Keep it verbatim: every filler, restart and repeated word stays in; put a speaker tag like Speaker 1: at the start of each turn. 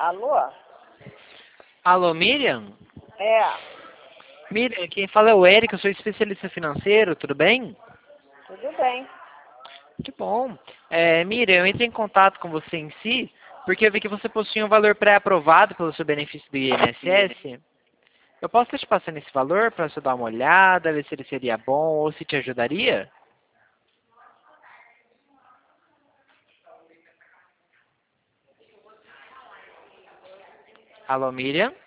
Speaker 1: Alô?
Speaker 2: Alô, Miriam?
Speaker 1: É,
Speaker 2: Miriam, quem fala é o Eric, eu sou especialista financeiro, tudo bem?
Speaker 1: tudo bem.
Speaker 2: Muito bom. É, Miriam, eu entrei em contato com você em si, porque eu vi que você possui um valor pré-aprovado pelo seu benefício do I N S S. Eu posso estar te passando esse valor para você dar uma olhada, ver se ele seria bom ou se te ajudaria? Alô, Miriam?